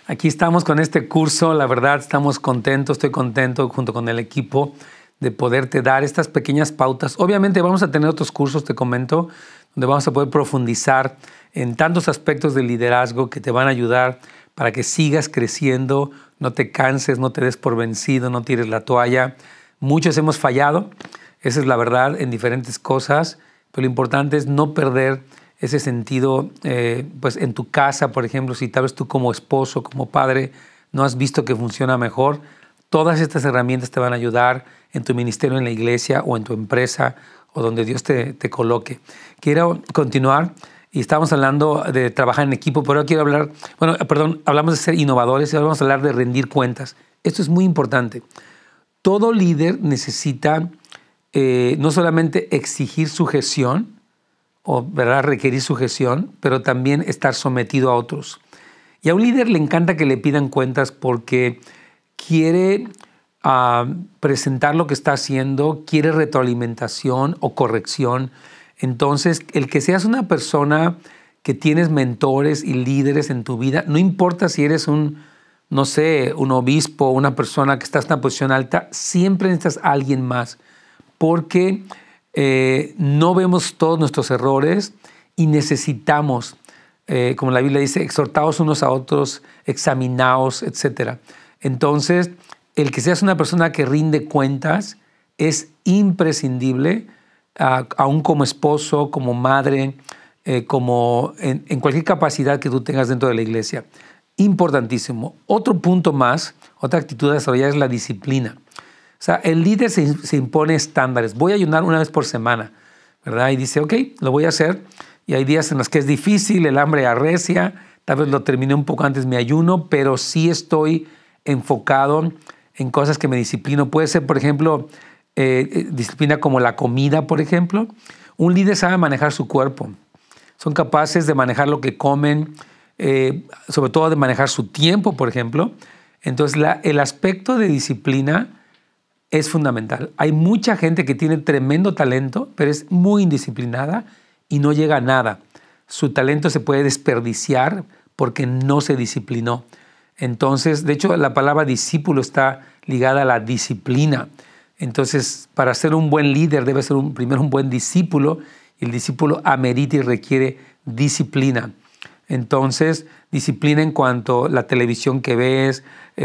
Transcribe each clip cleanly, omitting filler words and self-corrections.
Aquí estamos con este curso, la verdad estamos contentos, estoy contento junto con el equipo de poderte dar estas pequeñas pautas. Obviamente vamos a tener otros cursos, te comento, donde vamos a poder profundizar en tantos aspectos del liderazgo que te van a ayudar para que sigas creciendo, no te canses, no te des por vencido, no tires la toalla. Muchos hemos fallado, esa es la verdad, en diferentes cosas, pero lo importante es no perder ese sentido, pues en tu casa, por ejemplo, si tal vez tú como esposo, como padre, no has visto que funciona mejor, todas estas herramientas te van a ayudar en tu ministerio, en la iglesia o en tu empresa o donde Dios te coloque. Quiero continuar y estamos hablando de trabajar en equipo, pero ahora quiero hablar, hablamos de ser innovadores y ahora vamos a hablar de rendir cuentas. Esto es muy importante. Todo líder necesita no solamente exigir sujeción, o ¿verdad? Requerir sujeción, pero también estar sometido a otros. Y a un líder le encanta que le pidan cuentas porque quiere presentar lo que está haciendo, quiere retroalimentación o corrección. Entonces, el que seas una persona que tienes mentores y líderes en tu vida, no importa si eres un obispo, una persona que está en una posición alta, siempre necesitas a alguien más, porque no vemos todos nuestros errores y necesitamos, como la Biblia dice, exhortaos unos a otros, examinaos, etc. Entonces, el que seas una persona que rinde cuentas es imprescindible, aún como esposo, como madre, como en cualquier capacidad que tú tengas dentro de la iglesia. Importantísimo. Otro punto más, otra actitud a desarrollar es la disciplina. O sea, el líder se impone estándares. Voy a ayunar una vez por semana, ¿verdad? Y dice, ok, lo voy a hacer. Y hay días en los que es difícil, el hambre arrecia, tal vez lo terminé un poco antes mi ayuno, pero sí estoy enfocado en cosas que me disciplino. Puede ser, por ejemplo, disciplina como la comida, por ejemplo. Un líder sabe manejar su cuerpo. Son capaces de manejar lo que comen, sobre todo de manejar su tiempo, por ejemplo. Entonces, el aspecto de disciplina es fundamental. Hay mucha gente que tiene tremendo talento, pero es muy indisciplinada y no llega a nada. Su talento se puede desperdiciar porque no se disciplinó. Entonces, de hecho, la palabra discípulo está ligada a la disciplina. Entonces, para ser un buen líder debe ser primero un buen discípulo, y el discípulo amerita y requiere disciplina. Entonces, disciplina en cuanto a la televisión que ves,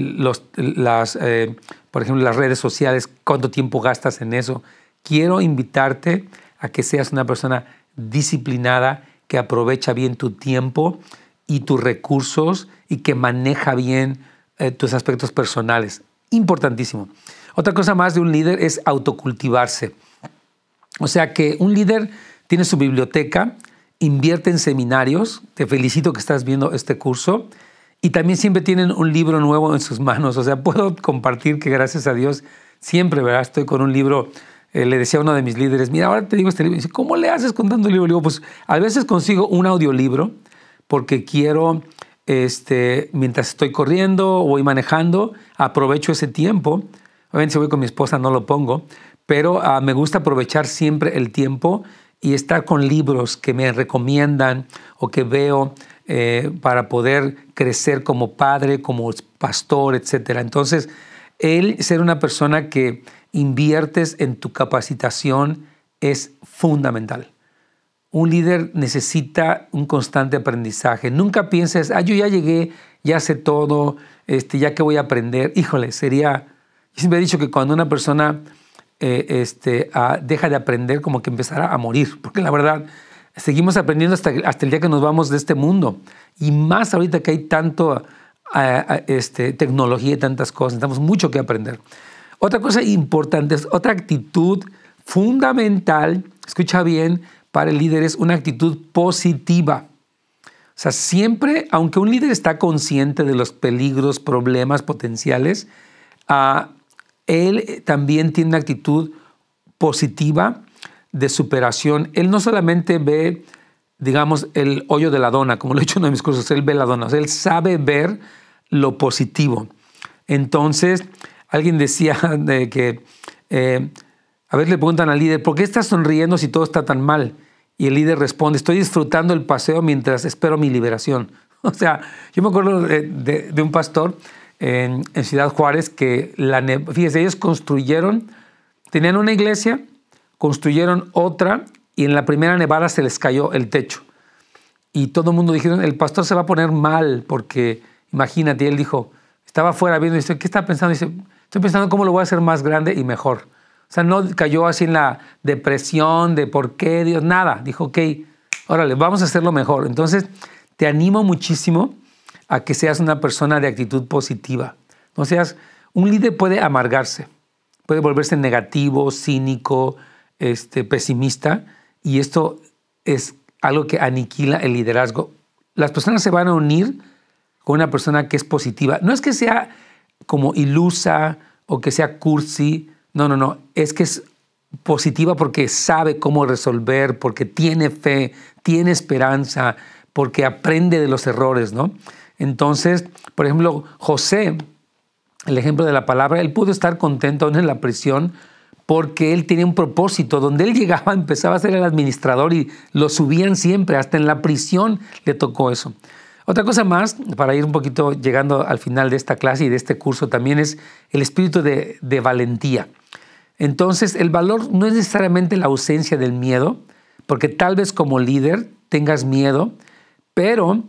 por ejemplo, las redes sociales, cuánto tiempo gastas en eso. Quiero invitarte a que seas una persona disciplinada, que aprovecha bien tu tiempo y tus recursos y que maneja bien tus aspectos personales. Importantísimo. Otra cosa más de un líder es autocultivarse. O sea que un líder tiene su biblioteca, invierte en seminarios. Te felicito que estás viendo este curso. Y también siempre tienen un libro nuevo en sus manos. O sea, puedo compartir que gracias a Dios siempre, ¿verdad? Estoy con un libro. Le decía a uno de mis líderes, mira, ahora te digo este libro. Y dice, ¿cómo le haces con tanto libro? Le digo, pues a veces consigo un audiolibro porque quiero, mientras estoy corriendo o voy manejando, aprovecho ese tiempo. Obviamente si voy con mi esposa no lo pongo, pero me gusta aprovechar siempre el tiempo y estar con libros que me recomiendan o que veo para poder crecer como padre, como pastor, etc. Entonces, ser una persona que inviertes en tu capacitación es fundamental. Un líder necesita un constante aprendizaje. Nunca pienses, yo ya llegué, ya sé todo, ya que voy a aprender. Híjole, yo siempre he dicho que cuando una persona deja de aprender, como que empezará a morir, porque la verdad, seguimos aprendiendo hasta el día que nos vamos de este mundo. Y más ahorita que hay tanto tecnología y tantas cosas, necesitamos mucho que aprender. Otra cosa importante, otra actitud fundamental, escucha bien, para el líder es una actitud positiva. O sea, siempre, aunque un líder está consciente de los peligros, problemas potenciales, él también tiene una actitud positiva de superación. Él no solamente ve, digamos, el hoyo de la dona, como lo he hecho en uno de mis cursos, él ve la dona, o sea, él sabe ver lo positivo. Entonces, alguien decía de que, a veces le preguntan al líder, ¿por qué estás sonriendo si todo está tan mal? Y el líder responde, estoy disfrutando el paseo mientras espero mi liberación. O sea, yo me acuerdo de un pastor en Ciudad Juárez que, fíjese, ellos tenían una iglesia, construyeron otra y en la primera nevada se les cayó el techo. Y todo el mundo dijeron, el pastor se va a poner mal porque, imagínate, y él dijo, estaba afuera viendo y dice, ¿qué está pensando? Dice, estoy pensando cómo lo voy a hacer más grande y mejor. O sea, no cayó así en la depresión de por qué Dios, nada. Dijo, ok, órale, vamos a hacerlo mejor. Entonces, te animo muchísimo a que seas una persona de actitud positiva. No seas, un líder puede amargarse, puede volverse negativo, cínico, pesimista, y esto es algo que aniquila el liderazgo. Las personas se van a unir con una persona que es positiva. No es que sea como ilusa o que sea cursi, no, es que es positiva porque sabe cómo resolver, porque tiene fe, tiene esperanza, porque aprende de los errores, ¿no? Entonces, por ejemplo, José, el ejemplo de la palabra, él pudo estar contento aún en la prisión porque él tenía un propósito. Donde él llegaba, empezaba a ser el administrador y lo subían siempre, hasta en la prisión le tocó eso. Otra cosa más, para ir un poquito llegando al final de esta clase y de este curso, también es el espíritu de valentía. Entonces, el valor no es necesariamente la ausencia del miedo, porque tal vez como líder tengas miedo, pero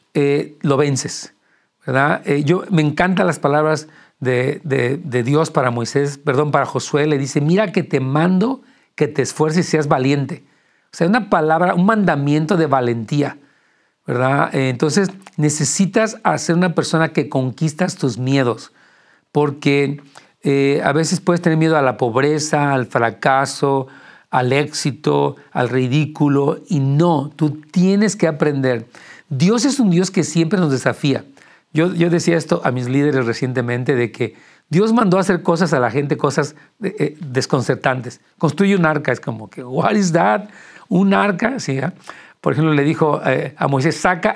lo vences, ¿verdad? Me encantan las palabras de Dios para para Josué. Le dice, mira que te mando que te esfuerces y seas valiente. O sea, una palabra, un mandamiento de valentía, ¿verdad? Entonces, necesitas ser una persona que conquistas tus miedos, porque a veces puedes tener miedo a la pobreza, al fracaso, al éxito, al ridículo, y no, tú tienes que aprender. Dios es un Dios que siempre nos desafía. Yo decía esto a mis líderes recientemente, de que Dios mandó a hacer cosas a la gente, cosas desconcertantes. Construye un arca, es como que, what is that? Un arca, sí. Por ejemplo, le dijo a Moisés, saca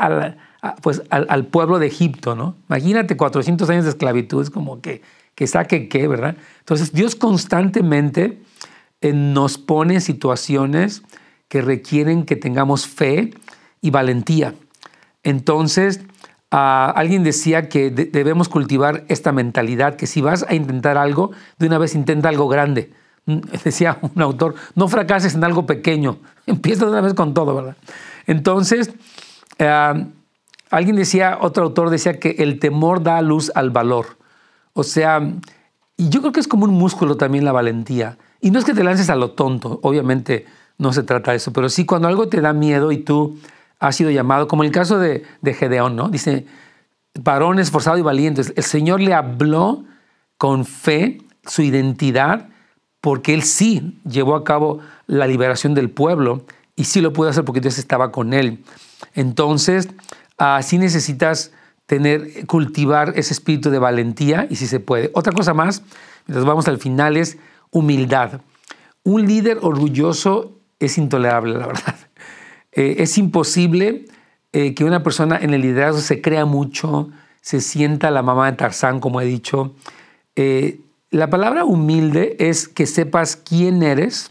al pueblo de Egipto, ¿no? Imagínate 400 años de esclavitud, es como que saque qué, ¿verdad? Entonces, Dios constantemente nos pone en situaciones que requieren que tengamos fe y valentía. Entonces, alguien decía que debemos cultivar esta mentalidad, que si vas a intentar algo, de una vez intenta algo grande. Decía un autor, no fracases en algo pequeño, empieza de una vez con todo, ¿verdad? Entonces, otro autor decía que el temor da luz al valor. O sea, y yo creo que es como un músculo también la valentía. Y no es que te lances a lo tonto, obviamente no se trata de eso, pero sí cuando algo te da miedo y tú has sido llamado, como el caso de Gedeón, ¿no? Dice, varón esforzado y valiente. El Señor le habló con fe su identidad, porque él sí llevó a cabo la liberación del pueblo y sí lo pudo hacer porque Dios estaba con él. Entonces, sí necesitas cultivar ese espíritu de valentía y sí se puede. Otra cosa más, mientras vamos al final, es humildad. Un líder orgulloso es intolerable, la verdad. Es imposible que una persona en el liderazgo se crea mucho, se sienta la mamá de Tarzán, como he dicho. La palabra humilde es que sepas quién eres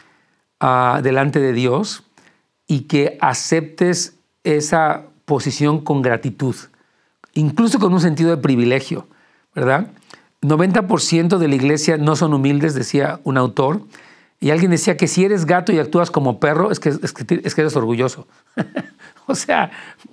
delante de Dios y que aceptes esa posición con gratitud, incluso con un sentido de privilegio, ¿verdad? 90% de la iglesia no son humildes, decía un autor, y alguien decía que si eres gato y actúas como perro, es que eres orgulloso. O sea,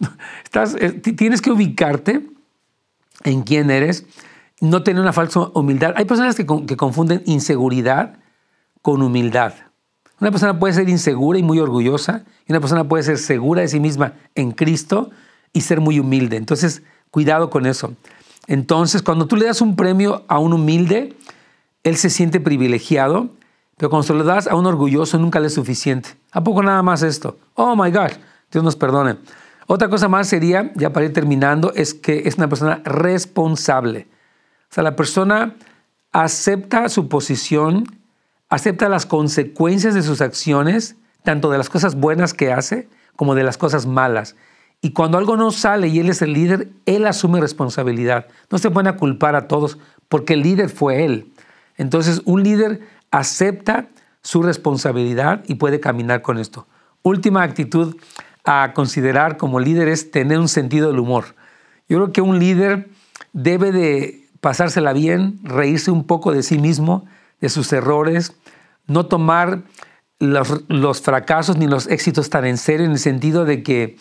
tienes que ubicarte en quién eres, no tener una falsa humildad. Hay personas que confunden inseguridad con humildad. Una persona puede ser insegura y muy orgullosa, y una persona puede ser segura de sí misma en Cristo y ser muy humilde. Entonces, cuidado con eso. Entonces, cuando tú le das un premio a un humilde, él se siente privilegiado, pero cuando se lo das a un orgulloso, nunca le es suficiente. ¿A poco nada más esto? Oh my gosh, Dios nos perdone. Otra cosa más sería, ya para ir terminando, es que es una persona responsable. O sea, la persona acepta su posición, acepta las consecuencias de sus acciones, tanto de las cosas buenas que hace como de las cosas malas. Y cuando algo no sale y él es el líder, él asume responsabilidad. No se pueden culpar a todos porque el líder fue él. Entonces, un líder acepta su responsabilidad y puede caminar con esto. Última actitud a considerar como líder es tener un sentido del humor. Yo creo que un líder debe de pasársela bien, reírse un poco de sí mismo, de sus errores, no tomar los fracasos ni los éxitos tan en serio, en el sentido de que,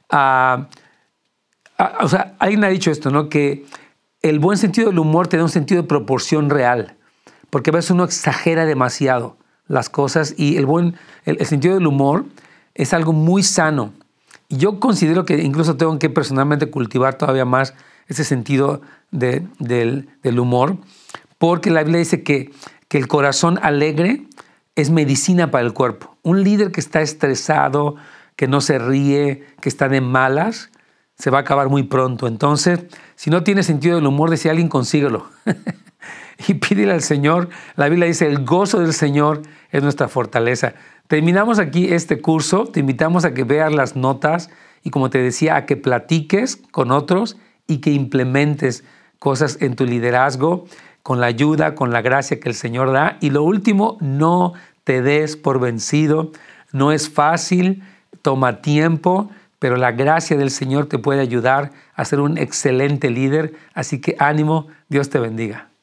o sea, alguien ha dicho esto, ¿no? Que el buen sentido del humor te da un sentido de proporción real, porque a veces uno exagera demasiado las cosas y el sentido del humor es algo muy sano. Y yo considero que incluso tengo que personalmente cultivar todavía más ese sentido del humor, porque la Biblia dice que el corazón alegre es medicina para el cuerpo. Un líder que está estresado, que no se ríe, que está de malas, se va a acabar muy pronto. Entonces, si no tiene sentido del humor, decía alguien, consíguelo. Y pídele al Señor. La Biblia dice, el gozo del Señor es nuestra fortaleza. Terminamos aquí este curso. Te invitamos a que veas las notas y, como te decía, a que platiques con otros y que implementes cosas en tu liderazgo con la ayuda, con la gracia que el Señor da. Y lo último, no te des por vencido. No es fácil, toma tiempo, pero la gracia del Señor te puede ayudar a ser un excelente líder. Así que ánimo, Dios te bendiga.